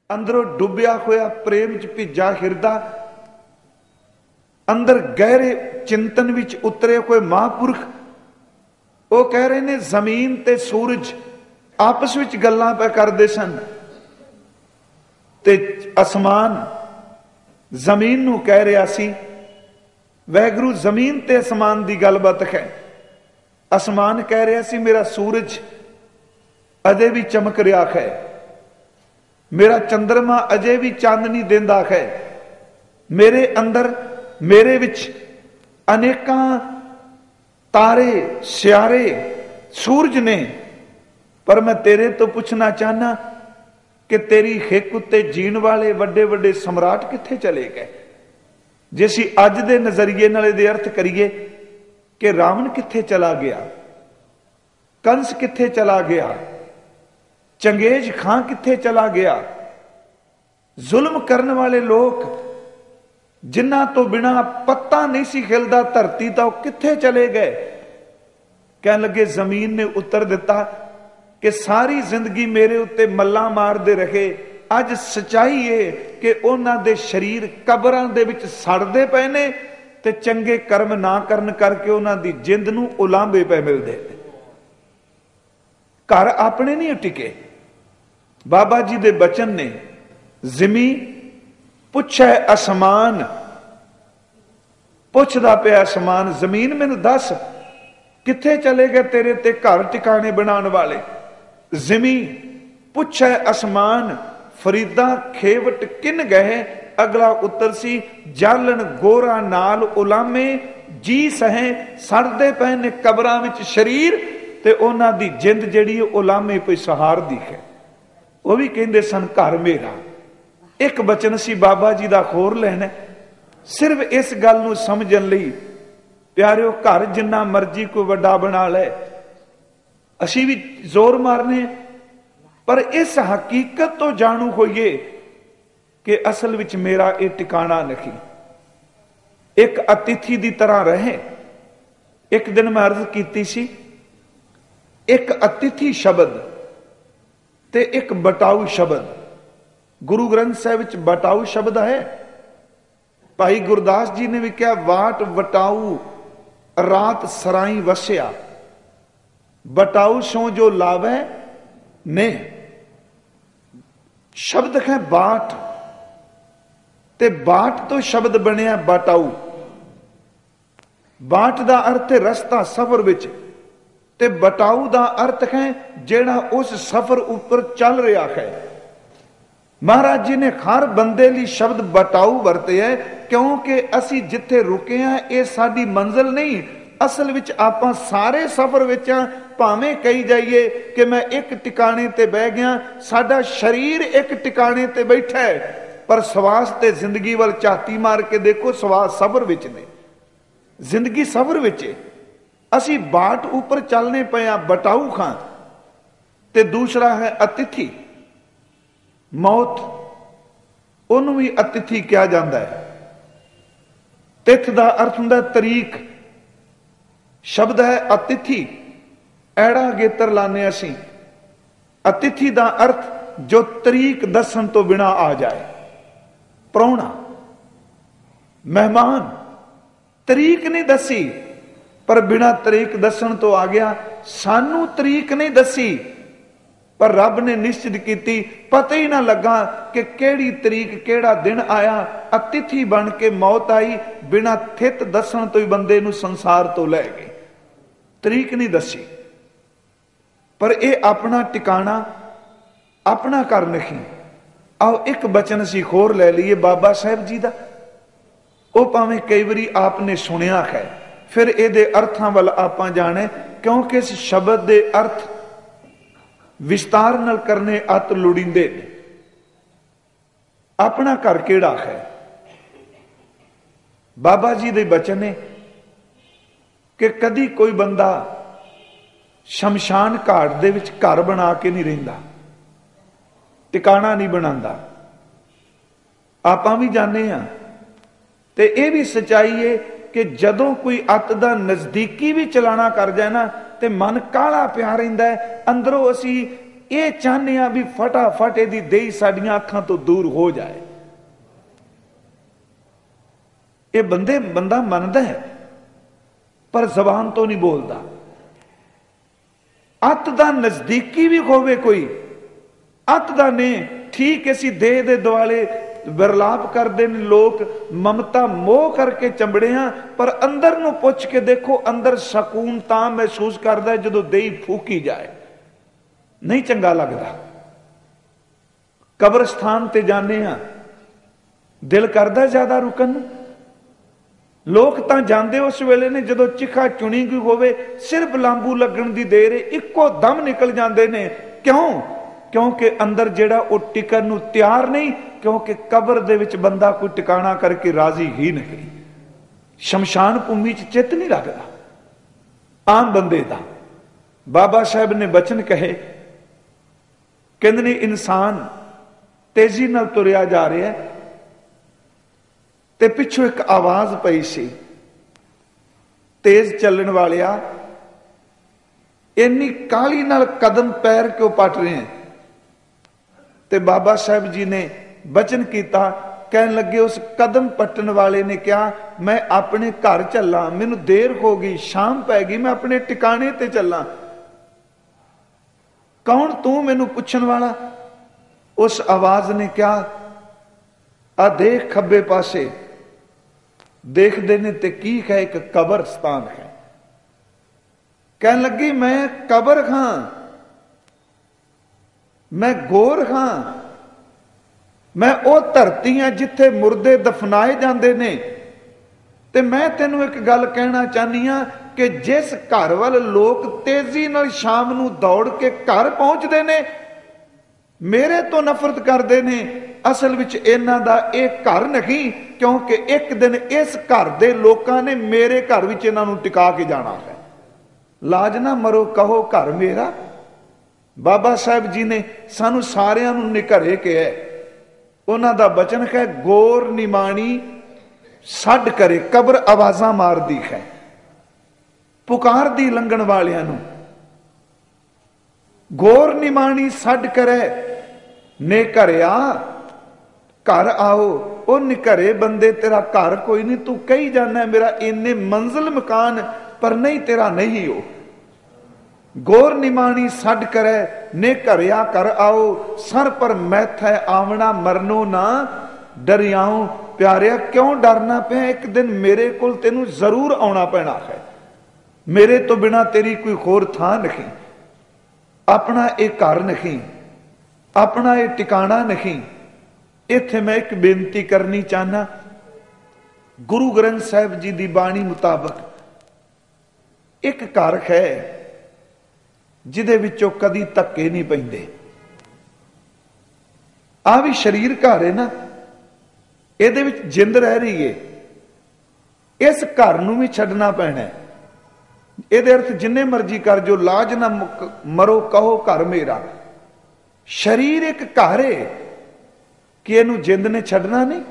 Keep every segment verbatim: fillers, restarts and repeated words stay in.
ਅੰਦਰੋਂ ਡੁੱਬਿਆ ਹੋਇਆ ਪ੍ਰੇਮ ਚ ਭਿੱਜਾ ਹਿਰਦਾ, ਅੰਦਰ ਗਹਿਰੇ ਚਿੰਤਨ ਵਿੱਚ ਉਤਰੇ ਹੋਏ ਮਹਾਂਪੁਰਖ, ਉਹ ਕਹਿ ਰਹੇ ਨੇ ਜ਼ਮੀਨ ਤੇ ਸੂਰਜ ਆਪਸ ਵਿੱਚ ਗੱਲਾਂ ਪੈ ਕਰਦੇ ਸਨ ਤੇ ਅਸਮਾਨ ਜ਼ਮੀਨ ਨੂੰ ਕਹਿ ਰਿਹਾ ਸੀ। ਵਾਹਿਗੁਰੂ ਜ਼ਮੀਨ ਤੇ ਅਸਮਾਨ ਦੀ ਗੱਲਬਾਤ ਹੈ। ਅਸਮਾਨ ਕਹਿ ਰਿਹਾ ਸੀ ਮੇਰਾ ਸੂਰਜ ਅਜੇ ਵੀ ਚਮਕ ਰਿਹਾ ਹੈ, ਮੇਰਾ ਚੰਦਰਮਾ ਅਜੇ ਵੀ ਚਾਨਣੀ ਦਿੰਦਾ ਹੈ, ਮੇਰੇ ਅੰਦਰ ਮੇਰੇ ਵਿੱਚ ਅਨੇਕਾਂ ਤਾਰੇ ਸਿਆਰੇ ਸੂਰਜ ਨੇ। ਪਰ ਮੈਂ ਤੇਰੇ ਤੋਂ ਪੁੱਛਣਾ ਚਾਹਨਾ ਕਿ ਤੇਰੀ ਹਿੱਕ ਉੱਤੇ ਜੀਣ ਵਾਲੇ ਵੱਡੇ ਵੱਡੇ ਸਮਰਾਟ ਕਿੱਥੇ ਚਲੇ ਗਏ? ਜੇ ਅਸੀਂ ਅੱਜ ਦੇ ਨਜ਼ਰੀਏ ਨਾਲ ਇਹਦੇ ਅਰਥ ਕਰੀਏ ਕਿ ਰਾਵਣ ਕਿੱਥੇ ਚਲਾ ਗਿਆ, ਕੰਸ ਕਿੱਥੇ ਚਲਾ ਗਿਆ, ਚੰਗੇਜ਼ ਖਾਂ ਕਿੱਥੇ ਚਲਾ ਗਿਆ, ਜ਼ੁਲਮ ਕਰਨ ਵਾਲੇ ਲੋਕ ਜਿਨ੍ਹਾਂ ਤੋਂ ਬਿਨਾਂ ਪੱਤਾ ਨਹੀਂ ਸੀ ਖਿਲਦਾ ਧਰਤੀ ਦਾ, ਉਹ ਕਿੱਥੇ ਚਲੇ ਗਏ? ਕਹਿਣ ਲੱਗੇ ਜ਼ਮੀਨ ਨੇ ਉੱਤਰ ਦਿੱਤਾ ਕਿ ਸਾਰੀ ਜ਼ਿੰਦਗੀ ਮੇਰੇ ਉੱਤੇ ਮੱਲਾਂ ਮਾਰਦੇ ਰਹੇ, ਅੱਜ ਸਚਾਈ ਏ ਕਿ ਉਹਨਾਂ ਦੇ ਸਰੀਰ ਕਬਰਾਂ ਦੇ ਵਿੱਚ ਸੜਦੇ ਪਏ ਨੇ ਤੇ ਚੰਗੇ ਕਰਮ ਨਾ ਕਰਨ ਕਰਕੇ ਉਹਨਾਂ ਦੀ ਜਿੰਦ ਨੂੰ ਉਲਾਂਭੇ ਪਏ ਮਿਲਦੇ ਨੇ। ਘਰ ਆਪਣੇ ਨਹੀਂ ਟਿਕੇ। ਬਾਬਾ ਜੀ ਦੇ ਬਚਨ ਨੇ, ਜ਼ਿਮੀ ਪੁੱਛੇ ਅਸਮਾਨ, ਪੁੱਛਦਾ ਪਿਆ ਅਸਮਾਨ, ਜ਼ਮੀਨ ਮੈਨੂੰ ਦੱਸ ਕਿੱਥੇ ਚਲੇ ਗਏ ਤੇਰੇ ਤੇ ਘਰ ਟਿਕਾਣੇ ਬਣਾਉਣ ਵਾਲੇ? ਜ਼ਿਮੀ ਪੁੱਛੇ ਅਸਮਾਨ, ਫਰੀਦਾ ਖੇਵਟ ਕਿਨ ਗਏ? ਅਗਲਾ ਉੱਤਰ ਸੀ ਜਾਲਣ ਗੋਰਾ ਨਾਲ ਉਲਾਮੇ, ਜੀ ਸਹੇ ਸੜਦੇ ਪਏ ਨੇ ਕਬਰਾਂ ਵਿੱਚ ਸਰੀਰ ਤੇ ਉਹਨਾਂ ਦੀ ਜਿੰਦ ਜਿਹੜੀ ਉਲਾਮੇ ਪਈ ਸਹਾਰਦੀ ਹੈ। ਉਹ ਵੀ ਕਹਿੰਦੇ ਸਨ ਘਰ ਮੇਰਾ। ਇੱਕ ਬਚਨ ਸੀ ਬਾਬਾ ਜੀ ਦਾ ਹੋਰ ਲੈਣਾ, ਸਿਰਫ ਇਸ ਗੱਲ ਨੂੰ ਸਮਝਣ ਲਈ ਪਿਆਰਿਓ, ਘਰ ਜਿੰਨਾ ਮਰਜ਼ੀ ਕੋਈ ਵੱਡਾ ਬਣਾ ਲੈ, ਅਸੀਂ ਵੀ ਜ਼ੋਰ ਮਾਰਨੇ, ਪਰ ਇਸ ਹਕੀਕਤ ਤੋਂ ਜਾਣੂ ਹੋਈਏ ਕਿ ਅਸਲ ਵਿੱਚ ਮੇਰਾ ਇਹ ਟਿਕਾਣਾ ਨਹੀਂ। ਇੱਕ ਅਤਿਥੀ ਦੀ ਤਰ੍ਹਾਂ ਰਹੇ। ਇੱਕ ਦਿਨ ਮੈਂ ਅਰਜ਼ ਕੀਤੀ ਸੀ, ਇੱਕ ਅਤਿਥੀ ਸ਼ਬਦ ਤੇ ਇੱਕ ਬਟਾਊ ਸ਼ਬਦ। ਗੁਰੂ ਗ੍ਰੰਥ ਸਾਹਿਬ ਵਿੱਚ ਬਟਾਊ ਸ਼ਬਦ ਹੈ। ਭਾਈ ਗੁਰਦਾਸ ਜੀ ਨੇ ਵੀ ਕਿਹਾ, ਵਾਟ ਵਟਾਊ ਰਾਤ ਸਰਾਈ ਵਸਿਆ, ਬਟਾਊ ਸੋ ਜੋ ਲਾਵੇ ਨੇ। ਸ਼ਬਦ ਹੈ ਬਾਟ, ਤੇ ਬਾਟ ਤੋਂ ਸ਼ਬਦ ਬਣਿਆ ਬਟਾਊ। ਬਾਟ ਦਾ ਅਰਥ ਹੈ ਰਸਤਾ, ਸਫ਼ਰ ਵਿੱਚ, ਤੇ ਬਟਾਊ ਦਾ ਅਰਥ ਹੈ ਜਿਹੜਾ ਉਸ ਸਫ਼ਰ ਉੱਪਰ ਚੱਲ ਰਿਹਾ ਹੈ। ਮਹਾਰਾਜ ਜੀ ਨੇ ਹਰ ਬੰਦੇ ਲਈ ਸ਼ਬਦ ਬਟਾਊ ਵਰਤਿਆ, ਕਿਉਂਕਿ ਅਸੀਂ ਜਿੱਥੇ ਰੁਕੇ ਹਾਂ ਇਹ ਸਾਡੀ ਮੰਜ਼ਿਲ ਨਹੀਂ। ਅਸਲ ਵਿੱਚ ਆਪਾਂ ਸਾਰੇ ਸਫ਼ਰ ਵਿੱਚ ਆ। ਭਾਵੇਂ ਕਹੀ ਜਾਈਏ ਕਿ ਮੈਂ ਇੱਕ ਟਿਕਾਣੇ ਤੇ ਬਹਿ ਗਿਆ, ਸਾਡਾ ਸਰੀਰ ਇੱਕ ਟਿਕਾਣੇ ਤੇ ਬੈਠਾ ਹੈ, ਪਰ ਸਵਾਸ ਤੇ ਜ਼ਿੰਦਗੀ ਵੱਲ ਝਾਤੀ ਮਾਰ ਕੇ ਦੇਖੋ, ਸਵਾਸ ਸਫ਼ਰ ਵਿੱਚ ਨੇ, ਜ਼ਿੰਦਗੀ ਸਫ਼ਰ ਵਿੱਚ ਹੈ। ਅਸੀਂ ਬਾਟ ਉੱਪਰ ਚੱਲਨੇ ਪਏ ਆ, ਬਟਾਊ ਖਾਂ। ਤੇ ਦੂਸਰਾ ਹੈ ਅਤਿਥੀ, ਮੌਤ, ਉਹਨੂੰ ਵੀ ਅਤਿਥੀ ਕਿਹਾ ਜਾਂਦਾ ਹੈ। ਤਿਥ ਦਾ ਅਰਥ ਹੁੰਦਾ ਤਰੀਕ। ਸ਼ਬਦ ਹੈ ਅਤਿਥੀ, ਐੜਾ ਗੇਤਰ ਲਾਨੇ ਅਸੀਂ। ਅਤਿਥੀ ਦਾ ਅਰਥ ਜੋ ਤਰੀਕ ਦੱਸਣ ਤੋਂ ਬਿਨਾ ਆ ਜਾਏ। ਪ੍ਰਾਹੁਣਾ, ਮਹਿਮਾਨ, ਤਰੀਕ ਨਹੀਂ ਦੱਸੀ ਪਰ ਬਿਨਾ ਤਰੀਕ ਦੱਸਣ ਤੋਂ ਆ ਗਿਆ। ਸਾਨੂੰ ਤਰੀਕ ਨਹੀਂ ਦੱਸੀ ਪਰ ਰੱਬ ਨੇ ਨਿਸ਼ਚਿਤ ਕੀਤੀ, ਪਤਾ ਹੀ ਨਾ ਲੱਗਾ ਕਿ ਕਿਹੜੀ ਤਰੀਕ ਕਿਹੜਾ ਦਿਨ ਆਇਆ। ਅਤਿਥੀ ਬਣ ਕੇ ਮੌਤ ਆਈ, ਬਿਨਾ ਥਿਤ ਦੱਸਣ ਤੋਂ ਹੀ ਬੰਦੇ ਨੂੰ ਸੰਸਾਰ ਤੋਂ ਲੈ ਗਈ। ਤਰੀਕ ਨਹੀਂ ਦੱਸੀ, ਪਰ ਇਹ ਆਪਣਾ ਟਿਕਾਣਾ, ਆਪਣਾ ਘਰ ਨਹੀਂ। ਆਓ ਇੱਕ ਬਚਨ ਅਸੀਂ ਹੋਰ ਲੈ ਲਈਏ ਬਾਬਾ ਸਾਹਿਬ ਜੀ ਦਾ। ਉਹ ਭਾਵੇਂ ਕਈ ਵਾਰੀ ਆਪ ਨੇ ਸੁਣਿਆ ਹੈ, ਫਿਰ ਇਹਦੇ ਅਰਥਾਂ ਵੱਲ ਆਪਾਂ ਜਾਣੇ, ਕਿਉਂਕਿ ਇਸ ਸ਼ਬਦ ਦੇ ਅਰਥ ਵਿਸਤਾਰ ਨਾਲ ਕਰਨੇ ਅਤ ਲੋੜੀਂਦੇ ਨੇ। ਆਪਣਾ ਘਰ ਕਿਹੜਾ ਹੈ? ਬਾਬਾ ਜੀ ਦੇ ਬਚਨ ਨੇ ਕਿ ਕਦੀ ਕੋਈ ਬੰਦਾ ਸ਼ਮਸ਼ਾਨ ਘਾਟ ਦੇ ਵਿੱਚ ਘਰ ਬਣਾ ਕੇ ਨਹੀਂ ਰਹਿੰਦਾ, ਟਿਕਾਣਾ ਨਹੀਂ ਬਣਾਉਂਦਾ। ਆਪਾਂ ਵੀ ਜਾਣਦੇ ਹਾਂ ਤੇ ਇਹ ਵੀ ਸੱਚਾਈ ਹੈ ਕਿ ਜਦੋਂ ਕੋਈ ਅੱਤ ਦਾ ਨਜ਼ਦੀਕੀ ਵੀ ਚਲਾਣਾ ਕਰ ਜਾਏ ਨਾ ਤੇ ਮਨ ਕਾਹਲਾ ਪਿਆ ਰਹਿੰਦਾ ਹੈ। ਅੰਦਰੋਂ ਅਸੀਂ ਇਹ ਚਾਹੁੰਦੇ ਆ ਵੀ ਫਟਾਫਟ ਇਹਦੀ ਦੇਹੀ ਸਾਡੀਆਂ ਅੱਖਾਂ ਤੋਂ ਦੂਰ ਹੋ ਜਾਏ। ਇਹ ਬੰਦੇ ਬੰਦਾ ਮੰਨਦਾ ਹੈ ਪਰ ਜ਼ਬਾਨ ਤੋਂ ਨਹੀਂ ਬੋਲਦਾ। ਅੱਤ ਦਾ ਨਜ਼ਦੀਕੀ ਵੀ ਹੋਵੇ ਕੋਈ, ਅੱਤ ਦਾ ਨੇ ਠੀਕ ਅਸੀਂ ਦੇਹ ਦੇ ਦੁਆਲੇ ਵਿਰਲਾਪ ਕਰਦੇ ਨੇ ਲੋਕ, ਮਮਤਾ ਮੋਹ ਕਰਕੇ ਚੰਬੜੇ ਆ, ਪਰ ਅੰਦਰ ਨੂੰ ਪੁੱਛ ਕੇ ਦੇਖੋ, ਅੰਦਰ ਸਕੂਨ ਤਾਂ ਮਹਿਸੂਸ ਕਰਦਾ ਜਦੋਂ ਦੇਹੀ ਫੂਕੀ ਜਾਏ। ਨਹੀਂ ਚੰਗਾ ਲੱਗਦਾ। ਕਬਰਸਤਾਨ ਤੇ ਜਾਂਦੇ ਆ, ਦਿਲ ਕਰਦਾ ਜ਼ਿਆਦਾ ਰੁਕਣ ਨੂੰ। ਲੋਕ ਤਾਂ ਜਾਂਦੇ ਉਸ ਵੇਲੇ ਨੇ ਜਦੋਂ ਚਿਖਾ ਚੁਣੀ ਗਈ ਹੋਵੇ, ਸਿਰਫ ਲਾਂਬੂ ਲੱਗਣ ਦੀ ਦੇਰ ਹੈ, ਇੱਕੋ ਦਮ ਨਿਕਲ ਜਾਂਦੇ ਨੇ। ਕਿਉਂ? ਕਿਉਂਕਿ ਅੰਦਰ ਜਿਹੜਾ ਉਹ ਟਿਕਣ ਨੂੰ ਤਿਆਰ ਨਹੀਂ, ਕਿਉਂਕਿ ਕਬਰ ਦੇ ਵਿੱਚ ਬੰਦਾ ਕੋਈ ਟਿਕਾਣਾ ਕਰਕੇ ਰਾਜ਼ੀ ਹੀ ਨਹੀਂ। ਸ਼ਮਸ਼ਾਨ ਭੂਮੀ 'ਚ ਚਿੱਤ ਨਹੀਂ ਲੱਗਦਾ ਆਮ ਬੰਦੇ ਦਾ। ਬਾਬਾ ਸਾਹਿਬ ਨੇ ਬਚਨ ਕਹੇ, ਕਹਿੰਦੇ ਨੇ ਇਨਸਾਨ ਤੇਜ਼ੀ ਨਾਲ ਤੁਰਿਆ ਜਾ ਰਿਹਾ ਤੇ ਪਿੱਛੋਂ ਇੱਕ ਆਵਾਜ਼ ਪਈ ਸੀ, ਤੇਜ਼ ਚੱਲਣ ਵਾਲਿਆ, ਇੰਨੀ ਕਾਹਲੀ ਨਾਲ ਕਦਮ ਪੈਰ ਕਿਉਂ ਪੱਟ ਰਹੇ ਹੈ? ਤੇ ਬਾਬਾ ਸਾਹਿਬ ਜੀ ਨੇ ਬਚਨ ਕੀਤਾ, ਕਹਿਣ ਲੱਗੇ ਉਸ ਕਦਮ ਪੱਟਣ ਵਾਲੇ ਨੇ ਕਿਹਾ, ਮੈਂ ਆਪਣੇ ਘਰ ਚੱਲਾਂ, ਮੈਨੂੰ ਦੇਰ ਹੋ ਗਈ, ਸ਼ਾਮ ਪੈ ਗਈ, ਮੈਂ ਆਪਣੇ ਟਿਕਾਣੇ ਤੇ ਚੱਲਾਂ। ਕੌਣ ਤੂੰ ਮੈਨੂੰ ਪੁੱਛਣ ਵਾਲਾ? ਉਸ ਆਵਾਜ਼ ਨੇ ਕਿਹਾ, ਆ ਦੇਖ ਖੱਬੇ ਪਾਸੇ। ਦੇਖਦੇ ਨੇ ਤੇ ਕੀ ਹੈ? ਇੱਕ ਕਬਰਸਤਾਨ ਹੈ। ਕਹਿਣ ਲੱਗੀ, ਮੈਂ ਕਬਰ ਖਾਂ, ਮੈਂ ਗੋਰ ਖਾਂ, ਮੈਂ ਉਹ ਧਰਤੀ ਹਾਂ ਜਿੱਥੇ ਮੁਰਦੇ ਦਫਨਾਏ ਜਾਂਦੇ ਨੇ। ਤੇ ਮੈਂ ਤੈਨੂੰ ਇੱਕ ਗੱਲ ਕਹਿਣਾ ਚਾਹਨੀ ਆ ਕਿ ਜਿਸ ਘਰ ਵੱਲ ਲੋਕ ਤੇਜ਼ੀ ਨਾਲ ਸ਼ਾਮ ਨੂੰ ਦੌੜ ਕੇ ਘਰ ਪਹੁੰਚਦੇ ਨੇ, ਮੇਰੇ ਤੋਂ ਨਫ਼ਰਤ ਕਰਦੇ ਨੇ, ਅਸਲ ਵਿੱਚ ਇਹਨਾਂ ਦਾ ਇਹ ਘਰ ਨਹੀਂ, ਕਿਉਂਕਿ ਇੱਕ ਦਿਨ ਇਸ ਘਰ ਦੇ ਲੋਕਾਂ ਨੇ ਮੇਰੇ ਘਰ ਵਿੱਚ ਇਹਨਾਂ ਨੂੰ ਟਿਕਾ ਕੇ ਜਾਣਾ ਹੈ। ਲਾਜ ਨਾ ਮਰੋ ਕਹੋ ਘਰ ਮੇਰਾ। ਬਾਬਾ ਸਾਹਿਬ ਜੀ ਨੇ ਸਾਨੂੰ ਸਾਰਿਆਂ ਨੂੰ ਨਿਘਰੇ ਕਿਹਾ। ਉਹਨਾਂ ਦਾ ਬਚਨ ਹੈ, ਗੋਰ ਨਿਮਾਣੀ ਛੱਡ ਕਰੇ। ਕਬਰ ਆਵਾਜ਼ਾਂ ਮਾਰਦੀ ਹੈ, ਪੁਕਾਰਦੀ ਲੰਘਣ ਵਾਲਿਆਂ ਨੂੰ। ਗੋਰ ਨਿਮਾਣੀ ਛੱਡ ਕਰੇ ਨੇ ਘਰਿਆ, ਘਰ ਆਓ। ਉਹ ਨਿਘਰੇ ਬੰਦੇ, ਤੇਰਾ ਘਰ ਕੋਈ ਨਹੀਂ, ਤੂੰ ਕਹੀ ਜਾਣਾ ਮੇਰਾ ਇੰਨੇ ਮੰਜ਼ਿਲ ਮਕਾਨ, ਪਰ ਨਹੀਂ, ਤੇਰਾ ਨਹੀਂ ਹੋ। ਗੋਰ ਨਿਮਾਣੀ ਛੱਡ ਕਰੇ ਨੇ ਘਰਿਆ, ਘਰ ਆਓ। ਸਰ ਪਰ ਮੈਥੈ ਆਵਣਾ ਮਰਨੋ ਨਾ ਡਰਿਆਉ। ਪਿਆਰਿਆ ਕਿਉਂ ਡਰਨਾ ਪਿਆ? ਇੱਕ ਦਿਨ ਮੇਰੇ ਕੋਲ ਤੈਨੂੰ ਜ਼ਰੂਰ ਆਉਣਾ ਪੈਣਾ ਹੈ। ਮੇਰੇ ਤੋਂ ਬਿਨਾ ਤੇਰੀ ਕੋਈ ਹੋਰ ਥਾਂ ਨਹੀਂ, ਆਪਣਾ ਇਹ ਘਰ ਨਹੀਂ, ਆਪਣਾ ਇਹ ਟਿਕਾਣਾ ਨਹੀਂ। ਇੱਥੇ ਮੈਂ ਇੱਕ ਬੇਨਤੀ ਕਰਨੀ ਚਾਹਨਾ। ਗੁਰੂ ਗ੍ਰੰਥ ਸਾਹਿਬ ਜੀ ਦੀ ਬਾਣੀ ਮੁਤਾਬਕ ਇੱਕ ਘਰ ਹੈ ਜਿਹਦੇ ਵਿੱਚੋਂ ਕਦੀ ਧੱਕੇ ਨਹੀਂ ਪੈਂਦੇ। ਆ ਵੀ ਸਰੀਰ ਘਰ ਹੈ ਨਾ, ਇਹਦੇ ਵਿੱਚ ਜਿੰਦ ਰਹਿ ਰਹੀ ਹੈ। ਇਸ ਘਰ ਨੂੰ ਵੀ ਛੱਡਣਾ ਪੈਣਾ। ਇਹਦੇ ਅਰਥ ਜਿੰਨੇ ਮਰਜ਼ੀ ਕਰ ਜੋ, ਲਾਜ ਨਾ ਮਰੋ ਕਹੋ ਘਰ ਮੇਰਾ। ਸਰੀਰ ਇੱਕ ਘਰ ਹੈ ਕਿ ਇਹਨੂੰ ਜਿੰਦ ਨੇ ਛੱਡਣਾ ਨਹੀਂ।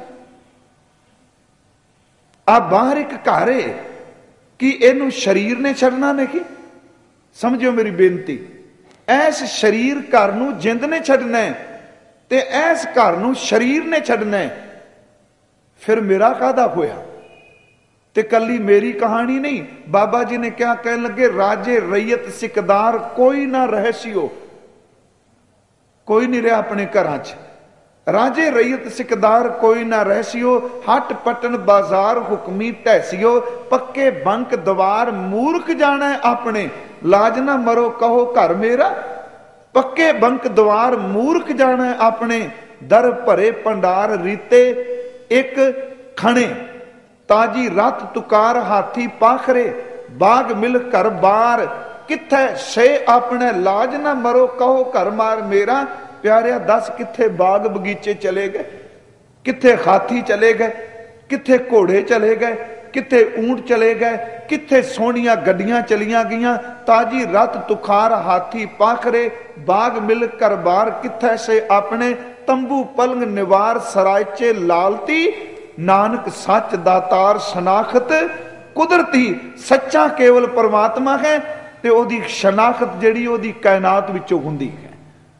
ਆ ਬਾਹਰ ਇੱਕ ਘਰ ਹੈ ਕਿ ਇਹਨੂੰ ਸਰੀਰ ਨੇ ਛੱਡਣਾ ਨਹੀਂ। ਸਮਝਿਓ ਮੇਰੀ ਬੇਨਤੀ। ਐਸ ਸਰੀਰ ਘਰ ਨੂੰ ਜਿੰਦ ਨੇ ਛੱਡਣਾ ਤੇ ਐਸ ਘਰ ਨੂੰ ਸਰੀਰ ਨੇ ਛੱਡਣਾ। ਫਿਰ ਮੇਰਾ ਕਾਹਦਾ ਹੋਇਆ? ਤੇ ਕੱਲੀ ਮੇਰੀ ਕਹਾਣੀ ਨਹੀਂ। ਬਾਬਾ ਜੀ ਨੇ ਕਿਹਾ, ਕਹਿਣ ਲੱਗੇ, ਰਾਜੇ ਰਈਅਤ ਸਿਕਦਾਰ ਕੋਈ ਨਾ ਰਹਿਸਿਓ। ਕੋਈ ਨਹੀਂ ਰਿਹਾ ਆਪਣੇ ਘਰਾਂ 'ਚ। ਰਾਜੇ ਰਈਅਤ ਸਿਕਦਾਰ ਕੋਈ ਨਾ ਰਹਿਸਿਓ। ਹੱਟ ਪਟਨ ਬਾਜ਼ਾਰ ਹੁਕਮੀ ਢੈਸਿਓ। ਪੱਕੇ ਬੰਕ ਦਵਾਰ ਮੂਰਖ ਜਾਣਾ ਆਪਣੇ। ਲਾਜ ਨਾ ਮਰੋ ਕਹੋ ਘਰ ਮੇਰਾ। ਪੱਕੇ ਬੰਕ ਦਵਾਰ ਮੂਰਖ ਜਾਣਾ ਆਪਣੇ। ਦਰ ਭਰੇ ਭੰਡਾਰ ਰੀਤੇ ਇੱਕ ਖਣੇ। ਤਾਜੀ ਰੱਥ ਤੁਕਾਰ ਹਾਥੀ ਪਾਖਰੇ। ਬਾਗ ਮਿਲ ਘਰ ਬਾਰ ਕਿੱਥੇ ਸੇ ਆਪਣੇ। ਲਾਜ ਨਾ ਮਰੋ ਕਹੋ ਘਰ ਮਾਰ ਮੇਰਾ। ਪਿਆਰਿਆ ਦੱਸ, ਕਿੱਥੇ ਬਾਗ ਬਗੀਚੇ ਚਲੇ ਗਏ? ਕਿੱਥੇ ਹਾਥੀ ਚਲੇ ਗਏ? ਕਿੱਥੇ ਘੋੜੇ ਚਲੇ ਗਏ? ਕਿੱਥੇ ਊਂਟ ਚਲੇ ਗਏ? ਕਿੱਥੇ ਸੋਹਣੀਆਂ ਗੱਡੀਆਂ ਚਲੀਆਂ ਗਈਆਂ? ਤਾਜੀ ਰੱਥ ਤੁਖਾਰ ਹਾਥੀ ਪਾਖਰੇ। ਬਾਗ ਮਿਲ ਘਰ ਬਾਰ ਕਿੱਥੇ ਸੇ ਆਪਣੇ। ਤੰਬੂ ਪਲੰਗ ਨਿਵਾਰ ਸਰਾਇਚੇ ਲਾਲਤੀ। ਨਾਨਕ ਸੱਚ ਦਾਤਾਰ ਸ਼ਨਾਖਤ ਕੁਦਰਤੀ। ਸੱਚਾ ਕੇਵਲ ਪਰਮਾਤਮਾ ਹੈ ਤੇ ਉਹਦੀ ਸ਼ਨਾਖਤ ਜਿਹੜੀ ਉਹਦੀ ਕਾਇਨਾਤ ਵਿੱਚੋਂ ਹੁੰਦੀ ਹੈ।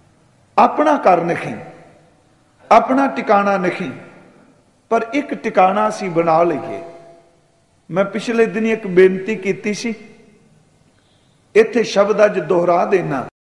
ਆਪਣਾ ਘਰ ਨਹੀਂ, ਆਪਣਾ ਟਿਕਾਣਾ ਨਹੀਂ, ਪਰ ਇੱਕ ਟਿਕਾਣਾ ਅਸੀਂ ਬਣਾ ਲਈਏ। ਮੈਂ ਪਿਛਲੇ ਦਿਨ ਇੱਕ ਬੇਨਤੀ ਕੀਤੀ ਸੀ, ਇੱਥੇ ਸ਼ਬਦ ਅੱਜ ਦੁਹਰਾ ਦੇਣਾ।